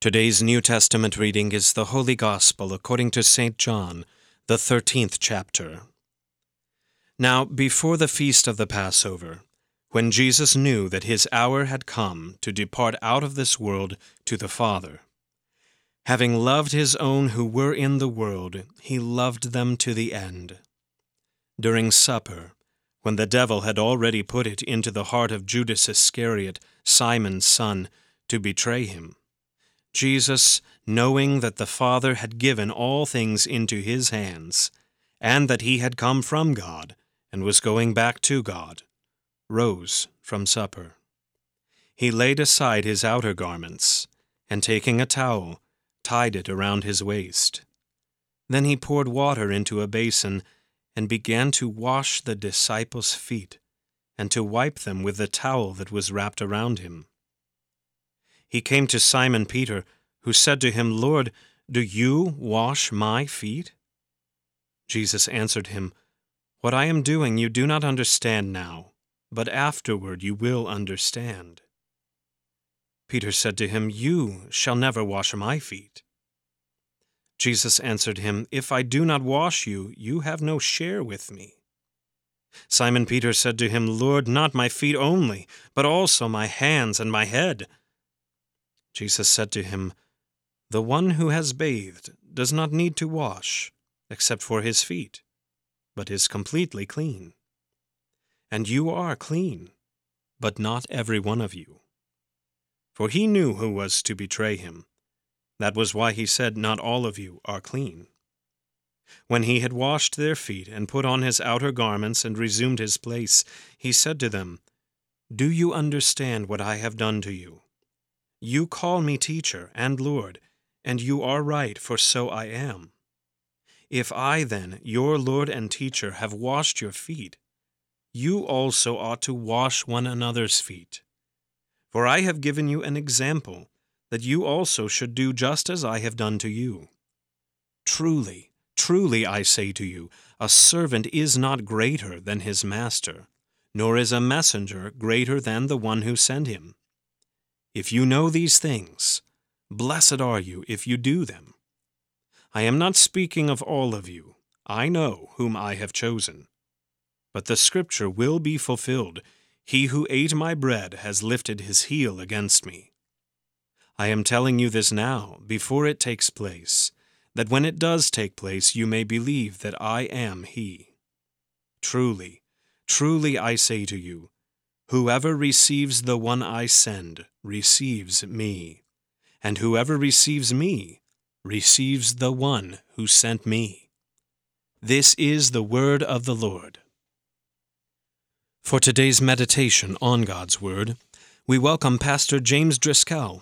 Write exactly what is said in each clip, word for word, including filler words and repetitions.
Today's New Testament reading is the Holy Gospel according to Saint John, the thirteenth chapter. Now, before the feast of the Passover, when Jesus knew that his hour had come to depart out of this world to the Father, having loved his own who were in the world, he loved them to the end. During supper, when the devil had already put it into the heart of Judas Iscariot, Simon's son, to betray him, Jesus, knowing that the Father had given all things into his hands, and that he had come from God and was going back to God, rose from supper. He laid aside his outer garments, and taking a towel, tied it around his waist. Then he poured water into a basin and began to wash the disciples' feet and to wipe them with the towel that was wrapped around him. He came to Simon Peter, who said to him, "Lord, do you wash my feet?" Jesus answered him, "What I am doing you do not understand now, but afterward you will understand." Peter said to him, "You shall never wash my feet." Jesus answered him, "If I do not wash you, you have no share with me." Simon Peter said to him, "Lord, not my feet only, but also my hands and my head." Jesus said to him, "The one who has bathed does not need to wash, except for his feet, but is completely clean. And you are clean, but not every one of you." For he knew who was to betray him. That was why he said, "Not all of you are clean." When he had washed their feet and put on his outer garments and resumed his place, he said to them, "Do you understand what I have done to you? You call me teacher and Lord, and you are right, for so I am. If I then, your Lord and teacher, have washed your feet, you also ought to wash one another's feet. For I have given you an example, that you also should do just as I have done to you. Truly, truly I say to you, a servant is not greater than his master, nor is a messenger greater than the one who sent him. If you know these things, blessed are you if you do them. I am not speaking of all of you. I know whom I have chosen. But the scripture will be fulfilled. He who ate my bread has lifted his heel against me. I am telling you this now, before it takes place, that when it does take place you may believe that I am he. Truly, truly I say to you, whoever receives the one I send receives me, and whoever receives me receives the one who sent me." This is the word of the Lord. For today's meditation on God's Word, we welcome Pastor James Driscoll.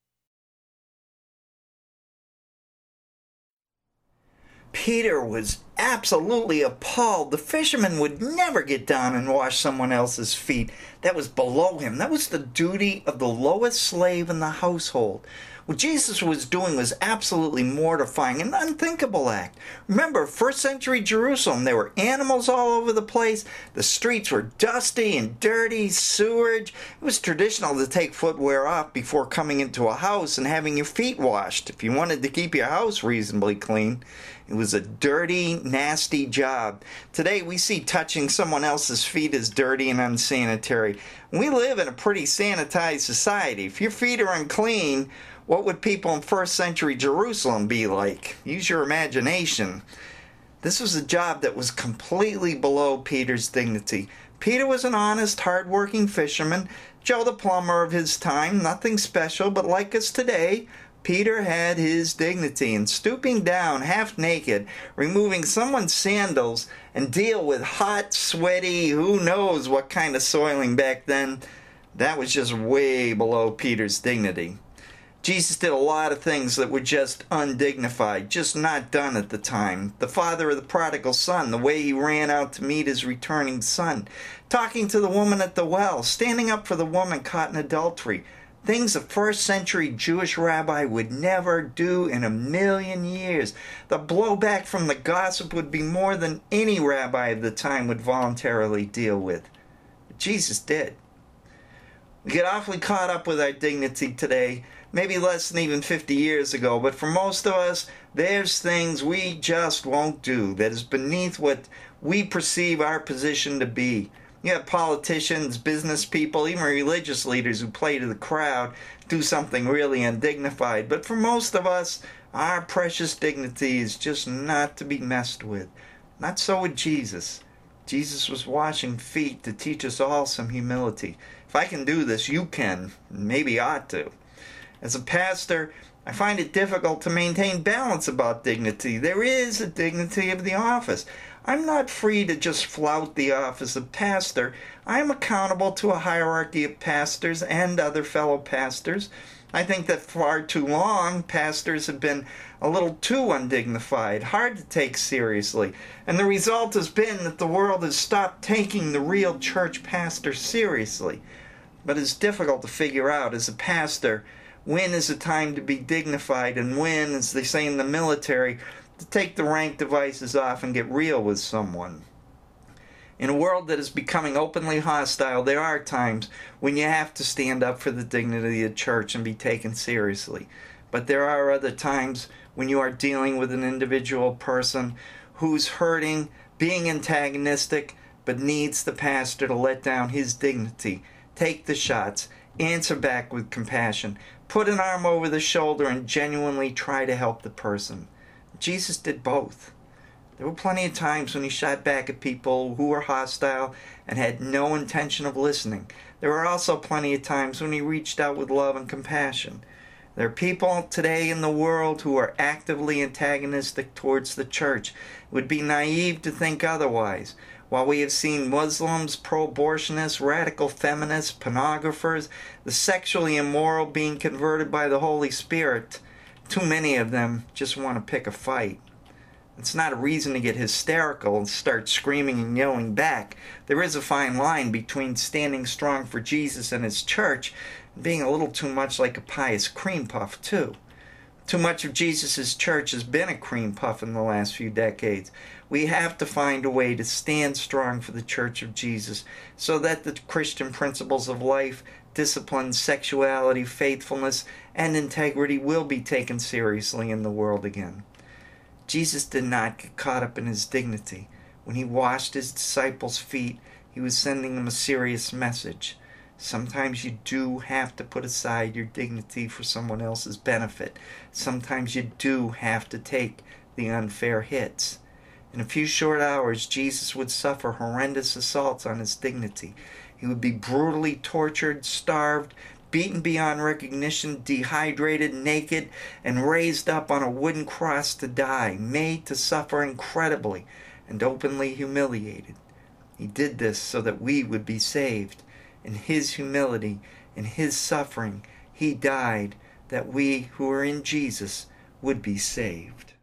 Peter was absolutely appalled. The fisherman would never get down and wash someone else's feet. That was below him. That was the duty of the lowest slave in the household. What Jesus was doing was absolutely mortifying, an unthinkable act. Remember, first century Jerusalem, there were animals all over the place. The streets were dusty and dirty, sewage. It was traditional to take footwear off before coming into a house and having your feet washed if you wanted to keep your house reasonably clean. It was a dirty, nasty job. Today we see touching someone else's feet as dirty and unsanitary. We live in a pretty sanitized society. If your feet are unclean, what would people in first century Jerusalem be like? Use your imagination. This was a job that was completely below Peter's dignity. Peter was an honest, hard-working fisherman, Joe the plumber of his time, nothing special, but like us today, Peter had his dignity, and stooping down, half naked, removing someone's sandals, and deal with hot, sweaty, who knows what kind of soiling back then, that was just way below Peter's dignity. Jesus did a lot of things that were just undignified, just not done at the time. The father of the prodigal son, the way he ran out to meet his returning son, talking to the woman at the well, standing up for the woman caught in adultery, things a first century Jewish rabbi would never do in a million years. The blowback from the gossip would be more than any rabbi of the time would voluntarily deal with. But Jesus did. We get awfully caught up with our dignity today. maybe less than even fifty years ago. But for most of us, there's things we just won't do that is beneath what we perceive our position to be. You have politicians, business people, even religious leaders who play to the crowd, do something really undignified. But for most of us, our precious dignity is just not to be messed with. Not so with Jesus. Jesus was washing feet to teach us all some humility. If I can do this, you can. Maybe ought to. As a pastor, I find it difficult to maintain balance about dignity. There is a dignity of the office. I'm not free to just flout the office of pastor. I am accountable to a hierarchy of pastors and other fellow pastors. I think that far too long, pastors have been a little too undignified, hard to take seriously. And the result has been that the world has stopped taking the real church pastor seriously. But it's difficult to figure out as a pastor when is the time to be dignified and when, as they say in the military, to take the rank devices off and get real with someone. In a world that is becoming openly hostile, there are times when you have to stand up for the dignity of the church and be taken seriously. But there are other times when you are dealing with an individual person who's hurting, being antagonistic, but needs the pastor to let down his dignity, take the shots, answer back with compassion, put an arm over the shoulder, and genuinely try to help the person. Jesus did both. There were plenty of times when he shot back at people who were hostile and had no intention of listening. There were also plenty of times when he reached out with love and compassion. There are people today in the world who are actively antagonistic towards the church. It would be naive to think otherwise. While we have seen Muslims, pro-abortionists, radical feminists, pornographers, the sexually immoral being converted by the Holy Spirit, too many of them just want to pick a fight. It's not a reason to get hysterical and start screaming and yelling back. There is a fine line between standing strong for Jesus and his church and being a little too much like a pious cream puff, too. Too much of Jesus' church has been a cream puff in the last few decades. We have to find a way to stand strong for the Church of Jesus so that the Christian principles of life, discipline, sexuality, faithfulness, and integrity will be taken seriously in the world again. Jesus did not get caught up in his dignity. When he washed his disciples' feet, he was sending them a serious message. Sometimes you do have to put aside your dignity for someone else's benefit. Sometimes you do have to take the unfair hits. In a few short hours, Jesus would suffer horrendous assaults on his dignity. He would be brutally tortured, starved, beaten beyond recognition, dehydrated, naked, and raised up on a wooden cross to die, made to suffer incredibly and openly humiliated. He did this so that we would be saved. In his humility, in his suffering, he died that we who are in Jesus would be saved.